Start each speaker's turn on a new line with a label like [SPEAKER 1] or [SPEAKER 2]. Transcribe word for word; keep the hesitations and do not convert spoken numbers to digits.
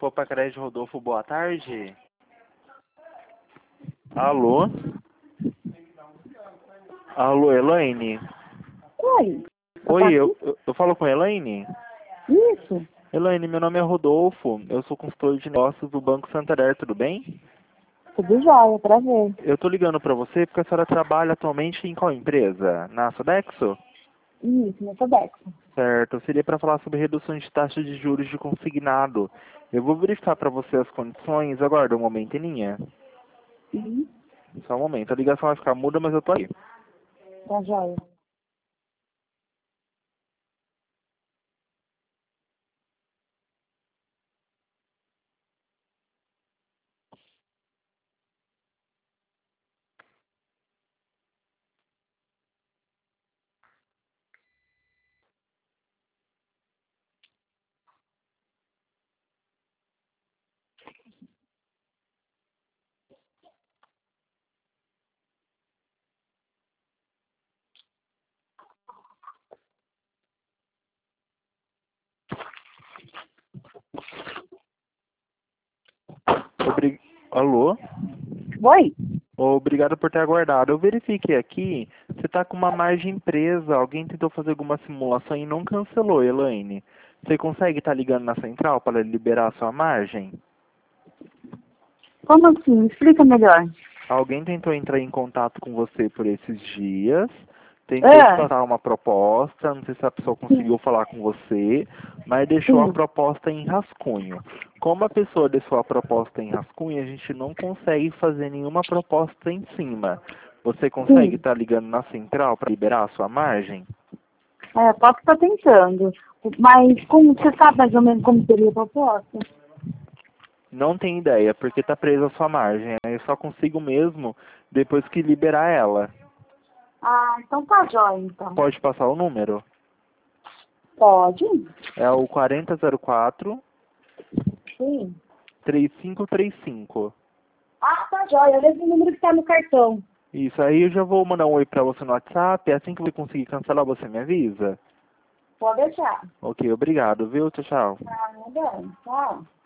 [SPEAKER 1] Popa Crédito Rodolfo, boa tarde. Alô? Alô, Elaine?
[SPEAKER 2] Oi.
[SPEAKER 1] Oi, eu, eu, eu falo com a Elaine?
[SPEAKER 2] Isso.
[SPEAKER 1] Elaine, meu nome é Rodolfo, eu sou consultor de negócios do Banco Santander, tudo bem?
[SPEAKER 2] Tudo jóia, pra ver.
[SPEAKER 1] Eu tô ligando pra você porque a senhora trabalha atualmente em qual empresa? Na Sodexo?
[SPEAKER 2] Isso, no Sodexo.
[SPEAKER 1] Certo, seria para falar sobre reduções de taxa de juros de consignado. Eu vou verificar para você as condições, aguarda um momento em linha.
[SPEAKER 2] Sim.
[SPEAKER 1] Só um momento, a ligação vai ficar muda, mas eu tô aí.
[SPEAKER 2] Tá jóia.
[SPEAKER 1] Obri... Alô?
[SPEAKER 2] Oi?
[SPEAKER 1] Obrigado por ter aguardado. Eu verifiquei aqui, você está com uma margem presa. Alguém tentou fazer alguma simulação e não cancelou, Elaine. Você consegue estar ligando na central para liberar a sua margem?
[SPEAKER 2] Como assim? Me explica melhor.
[SPEAKER 1] Alguém tentou entrar em contato com você por esses dias, tentou te
[SPEAKER 2] É.
[SPEAKER 1] passar uma proposta, não sei se a pessoa conseguiu falar com você, mas deixou a
[SPEAKER 2] Sim.
[SPEAKER 1] proposta em rascunho. Como a pessoa deixou a proposta em rascunho, a gente não consegue fazer nenhuma proposta em cima. Você consegue
[SPEAKER 2] Sim.
[SPEAKER 1] estar ligando na central para liberar a sua margem?
[SPEAKER 2] É, posso estar tentando. Mas como você sabe mais ou menos como seria a proposta?
[SPEAKER 1] Não tem ideia, porque está presa a sua margem. Eu só consigo mesmo depois que liberar ela.
[SPEAKER 2] Ah, então tá jóia, então.
[SPEAKER 1] Pode passar o número?
[SPEAKER 2] Pode?
[SPEAKER 1] É o quarenta zero quatro,
[SPEAKER 2] Sim.
[SPEAKER 1] três cinco três cinco.
[SPEAKER 2] Ah, tá jóia. Olha esse número que tá no cartão.
[SPEAKER 1] Isso, aí eu já vou mandar um oi pra você no WhatsApp. Assim que eu conseguir cancelar, você me avisa.
[SPEAKER 2] Pode deixar.
[SPEAKER 1] Ok, obrigado, viu? Tchau, tchau.
[SPEAKER 2] Tá, não dá. Tchau.